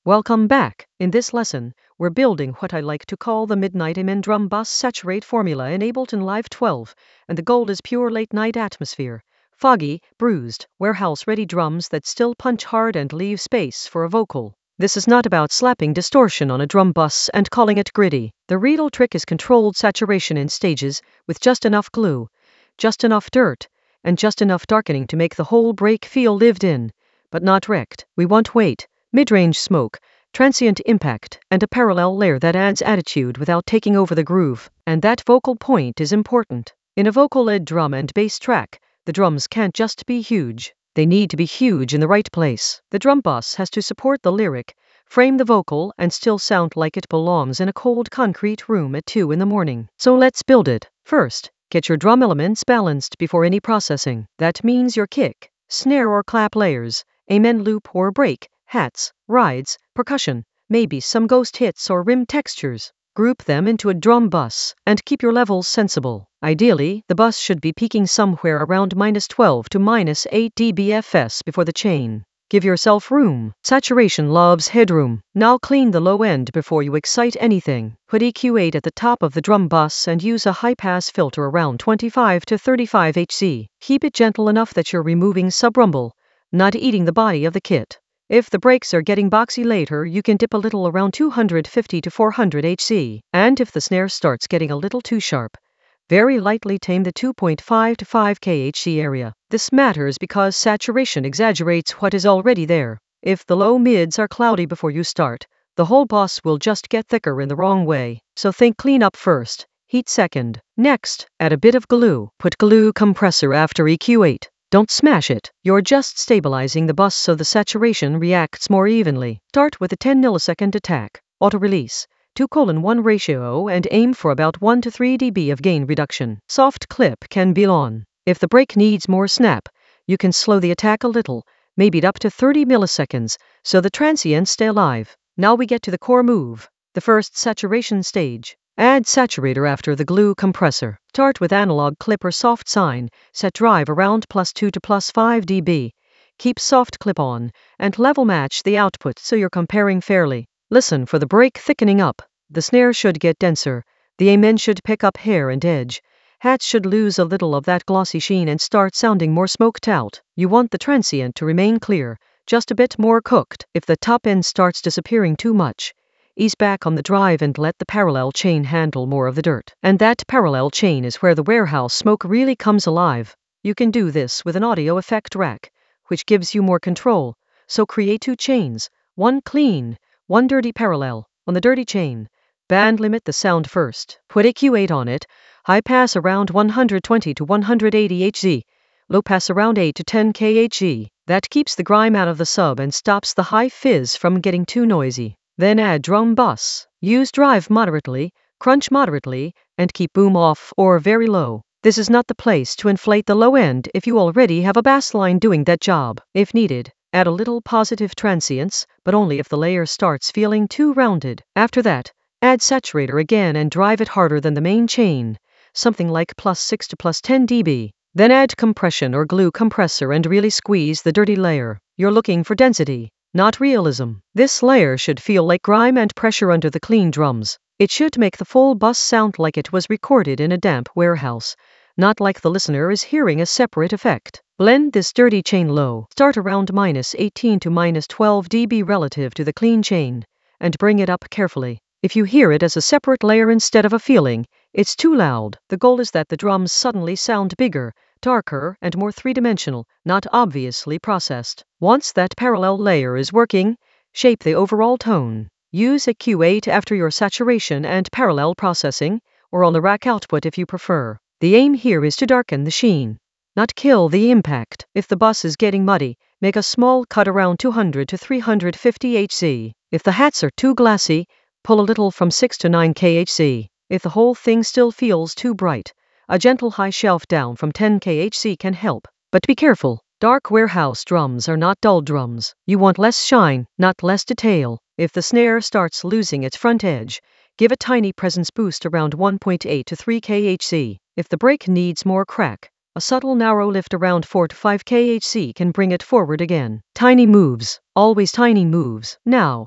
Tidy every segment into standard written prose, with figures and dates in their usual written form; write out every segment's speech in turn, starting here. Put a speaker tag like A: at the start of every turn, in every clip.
A: Welcome back. In this lesson, we're building what I like to call the Midnight Amen Drum Bus Saturate formula in Ableton Live 12, and the goal is pure late-night atmosphere. Foggy, bruised, warehouse-ready drums that still punch hard and leave space for a vocal. This is not about slapping distortion on a drum bus and calling it gritty. The real trick is controlled saturation in stages, with just enough glue, just enough dirt, and just enough darkening to make the whole break feel lived in, but not wrecked. We want weight, mid-range smoke, transient impact, and a parallel layer that adds attitude without taking over the groove. And that vocal point is important. In a vocal-led drum and bass track, the drums can't just be huge. They need to be huge in the right place. The drum bus has to support the lyric, frame the vocal, and still sound like it belongs in a cold concrete room at 2 in the morning. So let's build it. First, get your drum elements balanced before any processing. That means your kick, snare or clap layers, amen loop or break, hats, rides, percussion, maybe some ghost hits or rim textures. Group them into a drum bus, and keep your levels sensible. Ideally, the bus should be peaking somewhere around -12 to -8 dBFS before the chain. Give yourself room. Saturation loves headroom. Now clean the low end before you excite anything. Put EQ8 at the top of the drum bus and use a high-pass filter around 25 to 35 Hz. Keep it gentle enough that you're removing sub-rumble, not eating the body of the kit. If the breaks are getting boxy later, you can dip a little around 250 to 400 Hz. And if the snare starts getting a little too sharp, very lightly tame the 2.5 to 5 kHz area. This matters because saturation exaggerates what is already there. If the low mids are cloudy before you start, the whole bus will just get thicker in the wrong way. So think cleanup first, heat second. Next, add a bit of glue. Put glue compressor after EQ8. Don't smash it. You're just stabilizing the bus so the saturation reacts more evenly. Start with a 10 millisecond attack, auto-release, 2:1 ratio, and aim for about 1 to 3 dB of gain reduction. Soft clip can be on. If the break needs more snap, you can slow the attack a little, maybe up to 30 milliseconds, so the transients stay alive. Now we get to the core move, the first saturation stage. Add saturator after the glue compressor. Start with analog clip or soft sine, set drive around +2 to +5 dB. Keep soft clip on, and level match the output so you're comparing fairly. Listen for the break thickening up. The snare should get denser, the amen should pick up hair and edge. Hats should lose a little of that glossy sheen and start sounding more smoked out. You want the transient to remain clear, just a bit more cooked. If the top end starts disappearing too much, ease back on the drive and let the parallel chain handle more of the dirt. And that parallel chain is where the warehouse smoke really comes alive. You can do this with an audio effect rack, which gives you more control. So create 2 chains, one clean, one dirty parallel. On the dirty chain, band limit the sound first. Put EQ8 on it, high pass around 120 to 180 Hz, low pass around 8 to 10 kHz. That keeps the grime out of the sub and stops the high fizz from getting too noisy. Then add drum bus. Use drive moderately, crunch moderately, and keep boom off or very low. This is not the place to inflate the low end if you already have a bass line doing that job. If needed, add a little positive transients, but only if the layer starts feeling too rounded. After that, add saturator again and drive it harder than the main chain, something like +6 to +10 dB. Then add compression or glue compressor and really squeeze the dirty layer. You're looking for density, not realism. This layer should feel like grime and pressure under the clean drums. It should make the full bus sound like it was recorded in a damp warehouse, not like the listener is hearing a separate effect. Blend this dirty chain low. Start around -18 to -12 dB relative to the clean chain, and bring it up carefully. If you hear it as a separate layer instead of a feeling, it's too loud. The goal is that the drums suddenly sound bigger, darker, and more three-dimensional, not obviously processed. Once that parallel layer is working, shape the overall tone. Use EQ8 after your saturation and parallel processing, or on the rack output if you prefer. The aim here is to darken the sheen, not kill the impact. If the bus is getting muddy, make a small cut around 200 to 350 Hz. If the hats are too glassy, pull a little from 6 to 9 kHz. If the whole thing still feels too bright, a gentle high shelf down from 10 kHz can help. But be careful. Dark warehouse drums are not dull drums. You want less shine, not less detail. If the snare starts losing its front edge, give a tiny presence boost around 1.8 to 3 kHz. If the break needs more crack, a subtle narrow lift around 4 to 5 kHz can bring it forward again. Tiny moves, always tiny moves. Now,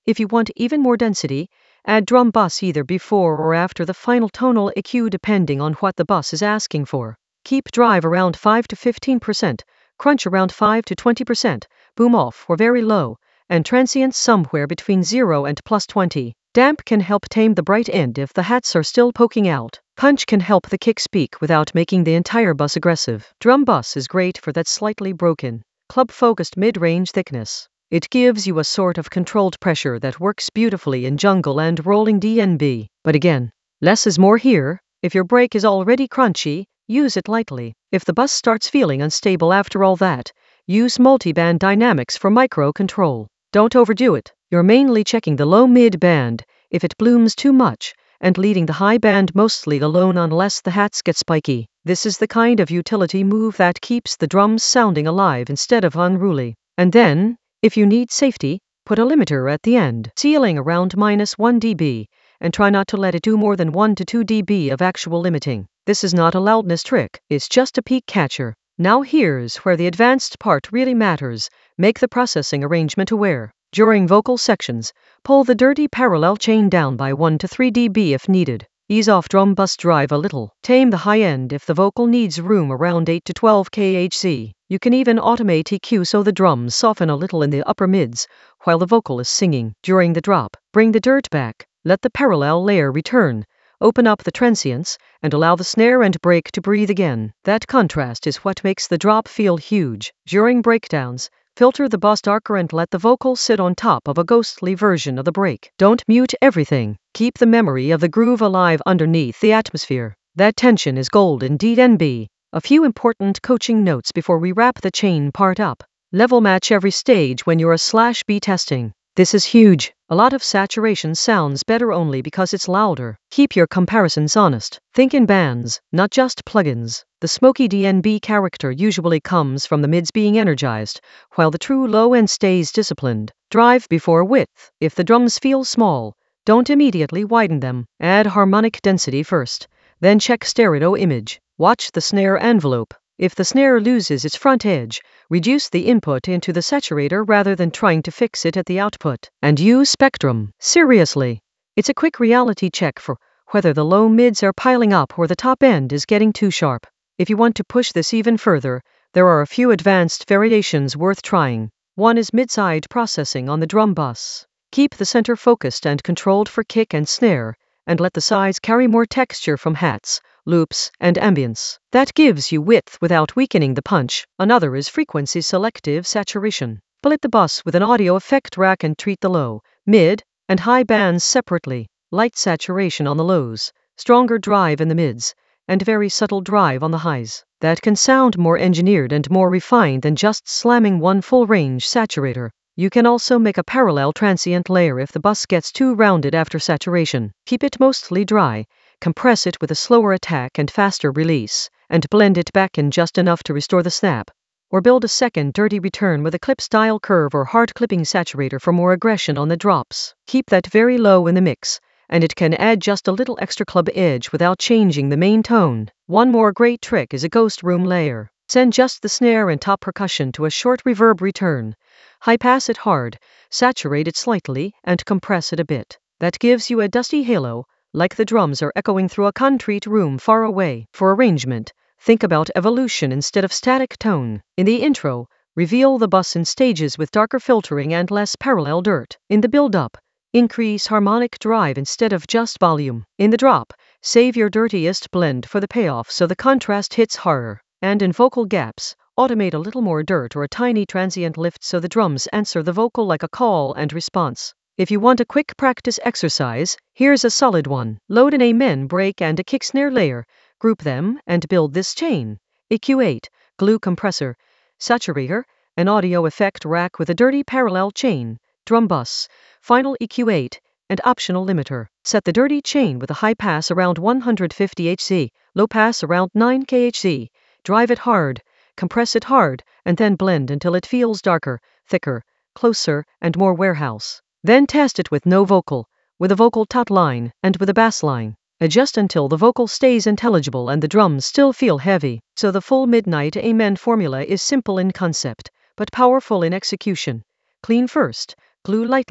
A: If you want even more density, add drum bus either before or after the final tonal EQ depending on what the bus is asking for. Keep drive around 5 to 15%, crunch around 5 to 20%, boom off or very low, and transients somewhere between 0 and plus 20. Damp can help tame the bright end if the hats are still poking out. Punch can help the kick speak without making the entire bus aggressive. Drum bus is great for that slightly broken, club-focused mid-range thickness. It gives you a sort of controlled pressure that works beautifully in jungle and rolling DnB. But again, less is more here. If your break is already crunchy, use it lightly. If the bus starts feeling unstable after all that, use multi-band dynamics for micro control. Don't overdo it. You're mainly checking the low-mid band if it blooms too much, and leading the high band mostly alone unless the hats get spiky. This is the kind of utility move that keeps the drums sounding alive instead of unruly. And then, if you need safety, put a limiter at the end, ceiling around -1 dB, and try not to let it do more than 1 to 2 dB of actual limiting. This is not a loudness trick, it's just a peak catcher. Now here's where the advanced part really matters. Make the processing arrangement aware. During vocal sections, pull the dirty parallel chain down by 1 to 3 dB if needed. Ease off drum bus drive a little. Tame the high end if the vocal needs room around 8 to 12 kHz. You can even automate EQ so the drums soften a little in the upper mids while the vocal is singing. During the drop, bring the dirt back. Let the parallel layer return. Open up the transients and allow the snare and break to breathe again. That contrast is what makes the drop feel huge. During breakdowns, filter the bus darker and let the vocal sit on top of a ghostly version of the break. Don't mute everything. Keep the memory of the groove alive underneath the atmosphere. That tension is gold in DnB. A few important coaching notes before we wrap the chain part up. Level match every stage when you're /B testing. This is huge. A lot of saturation sounds better only because it's louder. Keep your comparisons honest. Think in bands, not just plugins. The smoky DnB character usually comes from the mids being energized, while the true low end stays disciplined. Drive before width. If the drums feel small, don't immediately widen them. Add harmonic density first, then check stereo image. Watch the snare envelope. If the snare loses its front edge, reduce the input into the saturator rather than trying to fix it at the output. And use spectrum. Seriously. It's a quick reality check for whether the low mids are piling up or the top end is getting too sharp. If you want to push this even further, there are a few advanced variations worth trying. One is mid-side processing on the drum bus. Keep the center focused and controlled for kick and snare, and let the sides carry more texture from hats, loops, and ambience. That gives you width without weakening the punch. Another is frequency selective saturation. Split the bus with an audio effect rack and treat the low, mid, and high bands separately. Light saturation on the lows, stronger drive in the mids, and very subtle drive on the highs. That can sound more engineered and more refined than just slamming one full range saturator. You can also make a parallel transient layer if the bus gets too rounded after saturation. Keep it mostly dry, compress it with a slower attack and faster release, and blend it back in just enough to restore the snap. Or build a second dirty return with a clip-style curve or hard clipping saturator for more aggression on the drops. Keep that very low in the mix, and it can add just a little extra club edge without changing the main tone. One more great trick is a ghost room layer. Send just the snare and top percussion to a short reverb return. High-pass it hard, saturate it slightly, and compress it a bit. That gives you a dusty halo, like the drums are echoing through a concrete room far away. For arrangement, think about evolution instead of static tone. In the intro, reveal the bus in stages with darker filtering and less parallel dirt. In the build-up, increase harmonic drive instead of just volume. In the drop, save your dirtiest blend for the payoff so the contrast hits harder. And in vocal gaps, automate a little more dirt or a tiny transient lift so the drums answer the vocal like a call and response. If you want a quick practice exercise, here's a solid one. Load an amen break and a kick snare layer, group them, and build this chain. EQ8, glue compressor, saturator, an audio effect rack with a dirty parallel chain, drum bus, final EQ8, and optional limiter. Set the dirty chain with a high pass around 150 Hz, low pass around 9 kHz. Drive it hard, compress it hard, and then blend until it feels darker, thicker, closer, and more warehouse. Then test it with no vocal, with a vocal tot line, and with a bass line. Adjust until the vocal stays intelligible and the drums still feel heavy. So the full Midnight Amen formula is simple in concept, but powerful in execution. Clean first, glue lightly,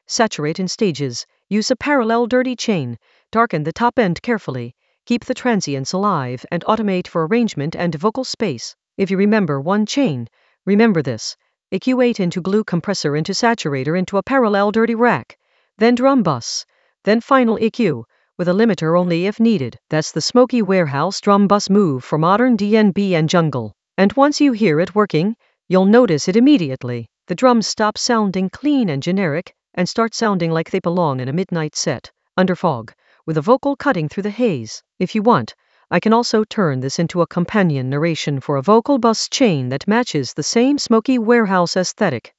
A: Saturate in stages. Use a parallel dirty chain. Darken the top end carefully. Keep the transients alive and automate for arrangement and vocal space. If you remember one chain, remember this. EQ8 into glue compressor into saturator into a parallel dirty rack. Then drum bus. Then final EQ, with a limiter only if needed. That's the Smoky Warehouse drum bus move for modern DnB and jungle. And once you hear it working, you'll notice it immediately. The drums stop sounding clean and generic and start sounding like they belong in a midnight set, under fog, with a vocal cutting through the haze. If you want, I can also turn this into a companion narration for a vocal bus chain that matches the same Smoky Warehouse aesthetic.